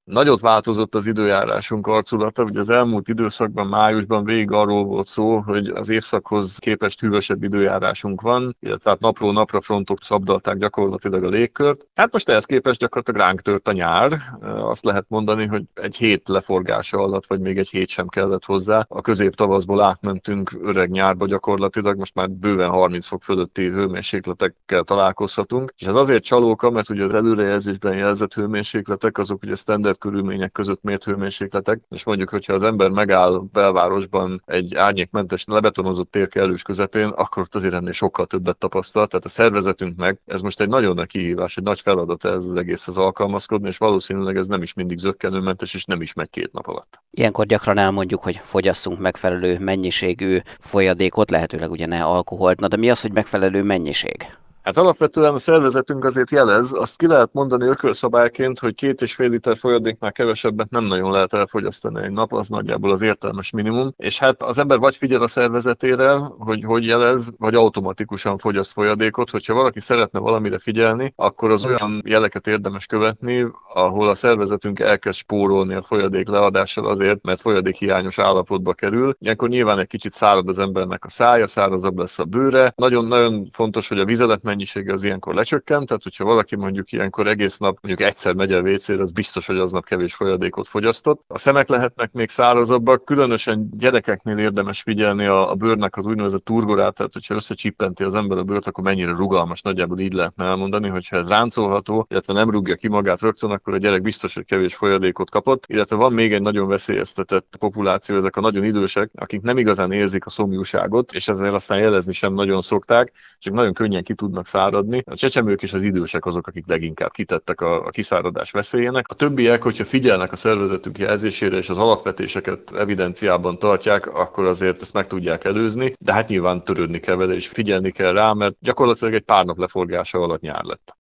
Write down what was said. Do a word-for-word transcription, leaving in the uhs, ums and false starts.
Nagyot változott az időjárásunk arculata, ugye az elmúlt időszakban, májusban végig arról volt szó, hogy az évszakhoz képest hűvösebb időjárásunk van, illetve hát napról napra frontok szabdalták gyakorlatilag a légkört. Hát most ehhez képest gyakorlatilag ránk tört a nyár. Azt lehet mondani, hogy egy hét leforgása alatt, vagy még egy hét sem kellett hozzá. A középtavaszból átmentünk öreg nyárba gyakorlatilag, most már bőven harminc fok fölötti hőmérsékletekkel találkozhatunk. És ez azért csalóka, mert ugye az előrejelzésben jelzett hőmérsékletek azok ugye standard körülmények között mért hőmérsékletek, és mondjuk, hogyha az ember megáll belvárosban egy árnyékmentes, lebetonozott tér kellős közepén, akkor ott azért ennél sokkal többet tapasztal. Tehát a szervezetünknek ez most egy nagyon nagy kihívás, egy nagy feladat ez az egészhez alkalmazkodni, és valószínűleg ez nem is mindig zökkenőmentes, és nem is megy két nap alatt. Ilyenkor gyakran elmondjuk, hogy fogyasszunk megfelelő mennyiségű folyadékot, lehetőleg ugye ne alkoholt. Na de mi az, hogy megfelelő mennyiség? Hát alapvetően a szervezetünk azért jelez, azt ki lehet mondani ökölszabályként, hogy két és fél liter folyadéknál kevesebbet nem nagyon lehet elfogyasztani egy nap, az nagyjából az értelmes minimum. És hát az ember vagy figyel a szervezetére, hogy hogy jelez, vagy automatikusan fogyaszt folyadékot. Hogyha valaki szeretne valamire figyelni, akkor az olyan jeleket érdemes követni, ahol a szervezetünk elkezd spórolni a folyadék leadással azért, mert folyadékhiányos állapotba kerül. Ilyenkor nyilván egy kicsit szárad az embernek a szája, szárazabb lesz a bőre. Nagyon-nagyon fontos, hogy a vizelet mennyisége az ilyenkor lecsökkent, tehát hogyha valaki mondjuk ilyenkor egész nap mondjuk egyszer megy el vécére, az biztos, hogy aznap kevés folyadékot fogyasztott. A szemek lehetnek még szárazabbak, különösen gyerekeknél érdemes figyelni a, a bőrnek az úgynevezett turgorát, tehát hogyha összecsippenti az ember a bőrt, akkor mennyire rugalmas, nagyjából így lehetne elmondani, hogyha ez ráncolható, illetve nem rúgja ki magát rögtön, akkor a gyerek biztos, hogy kevés folyadékot kapott, illetve van még egy nagyon veszélyeztetett populáció, ezek a nagyon idősek, akik nem igazán érzik a szomjúságot, és ezért aztán jelezni sem nagyon szokták, csak nagyon könnyen ki tudnak száradni. A csecsemők és az idősek azok, akik leginkább kitettek a, a kiszáradás veszélyének. A többiek, hogyha figyelnek a szervezetük jelzésére és az alapvetéseket evidenciában tartják, akkor azért ezt meg tudják előzni, de hát nyilván törődni kell vele és figyelni kell rá, mert gyakorlatilag egy pár nap leforgása alatt nyár lett.